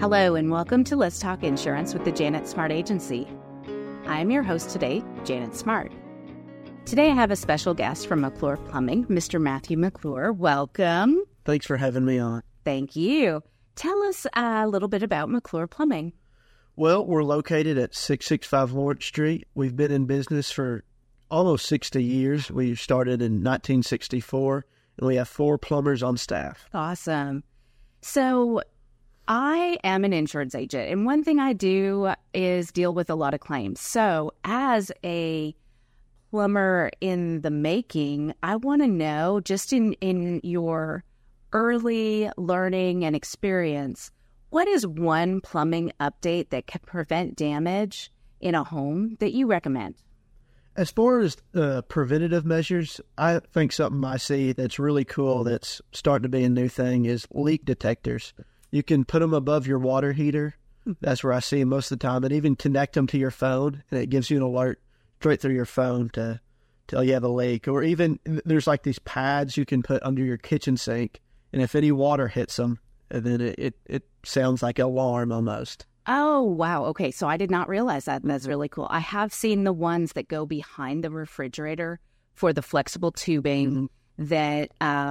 Hello and welcome to Let's Talk Insurance with the Janet Smart Agency. I'm your host today, Janet Smart. Today I have a special guest from McClure Plumbing, Mr. Matthew McClure. Welcome. Thanks for having me on. Thank you. Tell us a little bit about McClure Plumbing. Well, we're located at 665 Lawrence Street. We've been in business for almost 60 years. We started in 1964, and we have 4 plumbers on staff. Awesome. So I am an insurance agent, and one thing I do is deal with a lot of claims. So as a plumber in the making, I want to know, just in your early learning and experience, what is one plumbing update that can prevent damage in a home that you recommend? As far as preventative measures, I think something I see that's really cool that's starting to be a new thing is leak detectors. You can put them above your water heater. That's where I see them most of the time. And even connect them to your phone, and it gives you an alert straight through your phone to tell you have a leak. Or even there's like these pads you can put under your kitchen sink, and if any water hits them, then it sounds like an alarm almost. Oh, wow. Okay, so I did not realize that. That's really cool. I have seen the ones that go behind the refrigerator for the flexible tubing that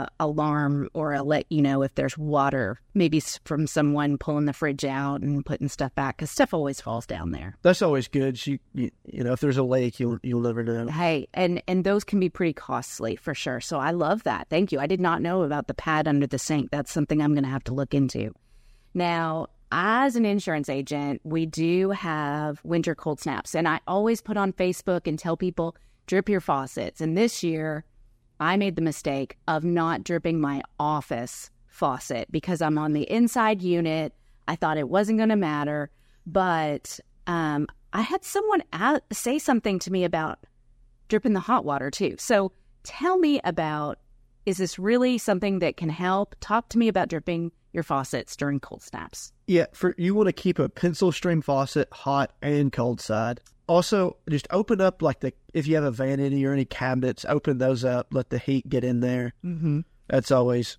alarm or let you know if there's water, maybe from someone pulling the fridge out and putting stuff back, because stuff always falls down there. That's always good. You know, if there's a leak, you'll never know. Hey, and those can be pretty costly for sure. So I love that. Thank you. I did not know about the pad under the sink. That's something I'm going to have to look into. Now, as an insurance agent, we do have winter cold snaps, and I always put on Facebook and tell people, drip your faucets. And this year, I made the mistake of not dripping my office faucet because I'm on the inside unit. I thought it wasn't going to matter, but I had someone say something to me about dripping the hot water too. So tell me about, is this really something that can help? Talk to me about dripping your faucets during cold snaps. Yeah, you want to keep a pencil stream faucet hot and cold side. Also, just open up if you have a vanity or any cabinets, open those up, let the heat get in there. Mm-hmm. That's always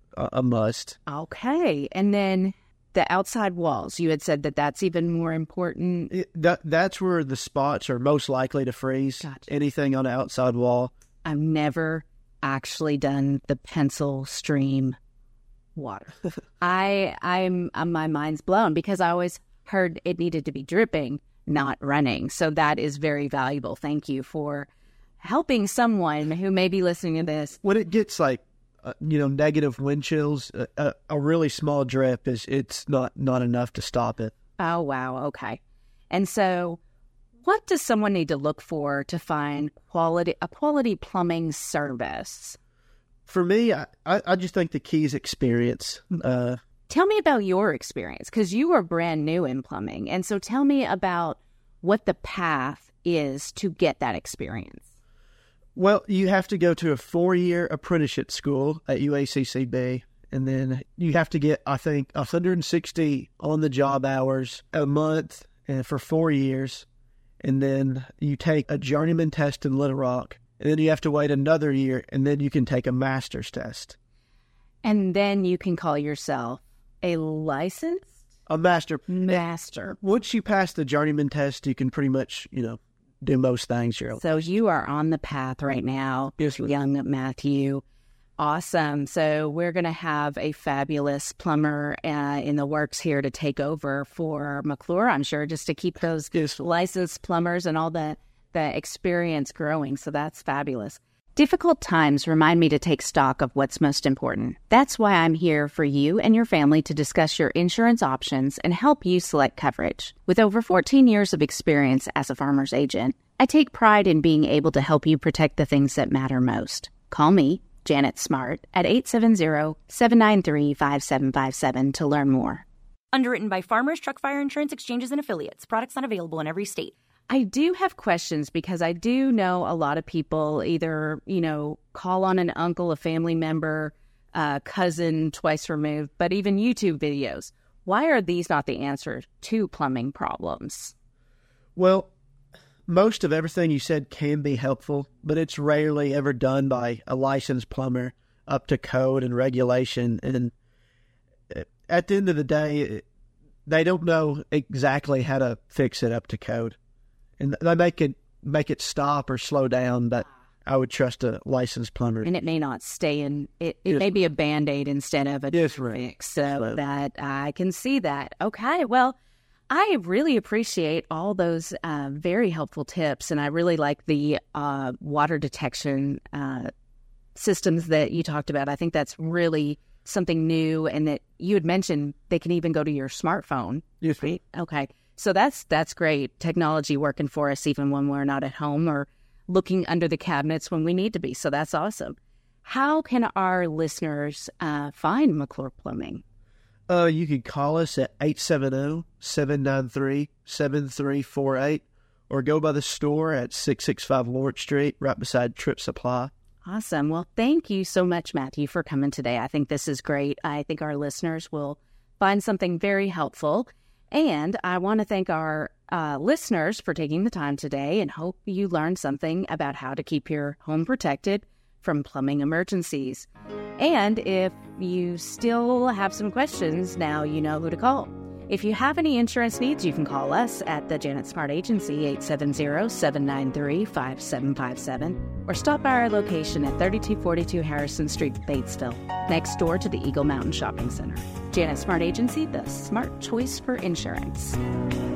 a must. Okay, and then the outside walls, you had said that's even more important. That's where the spots are most likely to freeze. Gotcha. Anything on the outside wall. I've never actually done the pencil stream water. I'm my mind's blown because I always heard it needed to be dripping, not running. So that is very valuable. Thank you for helping someone who may be listening to this. When it gets negative wind chills, a really small drip it's not enough to stop it. Oh, wow. Okay. And so what does someone need to look for to find a quality plumbing service? For me, I just think the key is experience. Tell me about your experience, because you are brand new in plumbing. And so tell me about what the path is to get that experience. Well, you have to go to a 4-year apprenticeship school at UACCB, and then you have to get, I think, 160 on-the-job hours a month for 4 years. And then you take a journeyman test in Little Rock. And then you have to wait another year, and then you can take a master's test. And then you can call yourself a licensed? A master. Master. Once you pass the journeyman test, you can pretty much, do most things. So you are on the path right now, yes, young Matthew. Awesome. So we're going to have a fabulous plumber in the works here to take over for McClure, I'm sure, just to keep those licensed plumbers and all the experience growing. So that's fabulous. Difficult times remind me to take stock of what's most important. That's why I'm here for you and your family to discuss your insurance options and help you select coverage. With over 14 years of experience as a farmer's agent, I take pride in being able to help you protect the things that matter most. Call me, Janet Smart, at 870-793-5757 to learn more. Underwritten by Farmers Truck Fire Insurance Exchanges and Affiliates. Products not available in every state. I do have questions because I do know a lot of people either, call on an uncle, a family member, cousin twice removed, but even YouTube videos. Why are these not the answer to plumbing problems? Well, most of everything you said can be helpful, but it's rarely ever done by a licensed plumber up to code and regulation. And at the end of the day, they don't know exactly how to fix it up to code, and they make it stop or slow down. But I would trust a licensed plumber. And it may not stay in, it may be a Band-Aid instead of a Yes, fix. So that I can see that. Okay, well, I really appreciate all those very helpful tips. And I really like the water detection systems that you talked about. I think that's really something new, and that you had mentioned they can even go to your smartphone. Yes. Right? Okay. So that's great. Technology working for us even when we're not at home or looking under the cabinets when we need to be. So that's awesome. How can our listeners find McClure Plumbing? You can call us at 870-793-7348 or go by the store at 665 Lawrence Street, right beside Trip Supply. Awesome. Well, thank you so much, Matthew, for coming today. I think this is great. I think our listeners will find something very helpful. And I want to thank our listeners for taking the time today, and hope you learned something about how to keep your home protected from plumbing emergencies. And if you still have some questions, now you know who to call. If you have any insurance needs, you can call us at the Janet Smart Agency, 870-793-5757, or stop by our location at 3242 Harrison Street, Batesville, next door to the Eagle Mountain Shopping Center. Janet Smart Agency, the smart choice for insurance.